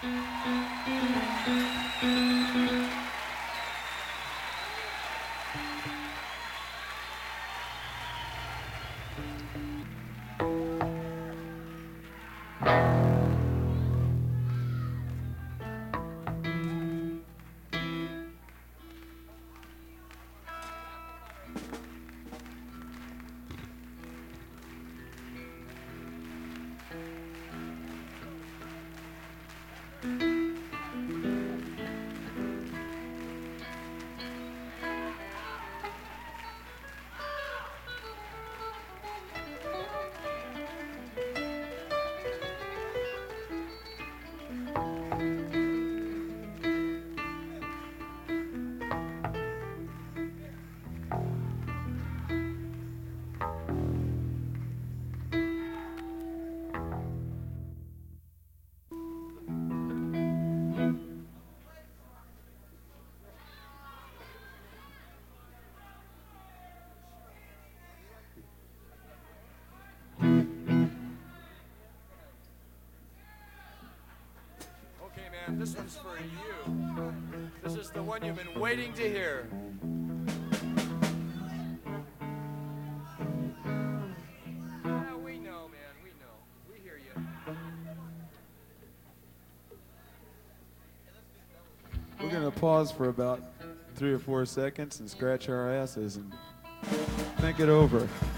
This one's for you. This is the one you've been waiting to hear. Yeah, we know, man. We know. We hear you. We're going to pause for about 3 or 4 seconds and scratch our asses and think it over.